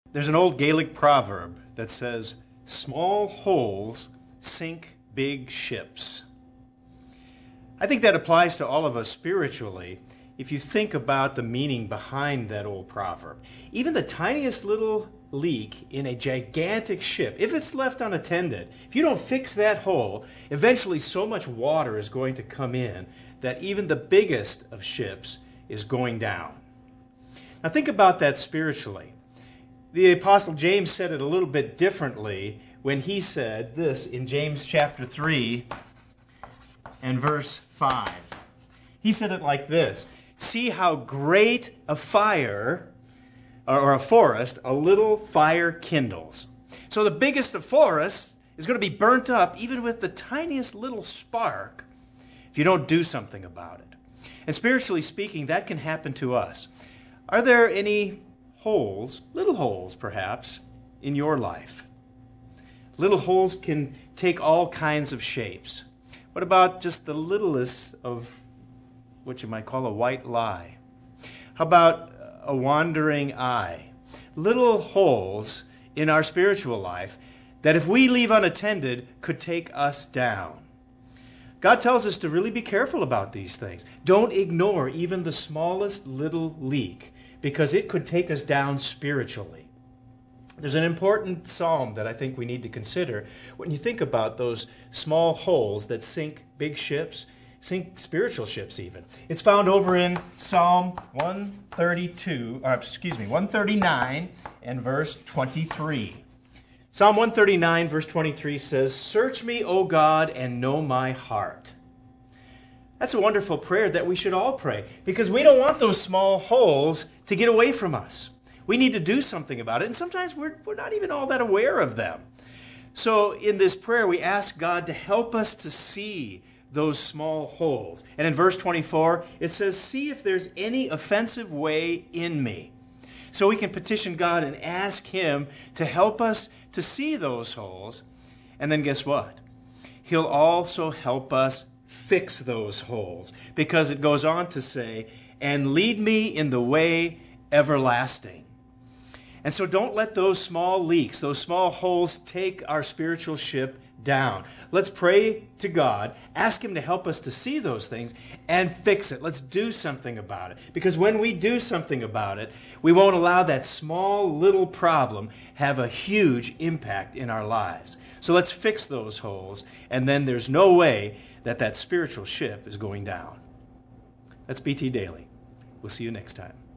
There's an old Gaelic proverb that says, "Small holes sink big ships." I think that applies to all of us spiritually if you think about the meaning behind that old proverb. Even the tiniest little leak in a gigantic ship, if it's left unattended, if you don't fix that hole, eventually so much water is going to come in that even the biggest of ships is going down. Now think about that spiritually. The Apostle James said it a little bit differently when he said this in James chapter 3 and verse 5. He said it like this: "See how great a fire, or a forest, a little fire kindles." So the biggest of forests is going to be burnt up even with the tiniest little spark if you don't do something about it. And spiritually speaking, that can happen to us. Are there any holes, little holes perhaps, in your life? Little holes can take all kinds of shapes. What about just the littlest of what you might call a white lie? How about a wandering eye? Little holes in our spiritual life that if we leave unattended could take us down. God tells us to really be careful about these things. Don't ignore even the smallest little leak because it could take us down spiritually. There's an important psalm that I think we need to consider when you think about those small holes that sink big ships, sink spiritual ships even. It's found over in Psalm 139 and verse 23. Psalm 139 verse 23 says, "Search me, O God, and know my heart." That's a wonderful prayer that we should all pray because we don't want those small holes to get away from us. We need to do something about it, and sometimes we're not even all that aware of them. So in this prayer, we ask God to help us to see those small holes. And in verse 24, it says, "See if there's any offensive way in me." So we can petition God and ask Him to help us to see those holes. And then guess what? He'll also help us fix those holes. Because it goes on to say, "And lead me in the way everlasting." And so don't let those small leaks, those small holes take our spiritual ship down. Let's pray to God, ask Him to help us to see those things and fix it. Let's do something about it. Because when we do something about it, we won't allow that small little problem have a huge impact in our lives. So let's fix those holes, and then there's no way that that spiritual ship is going down. That's BT Daily. We'll see you next time.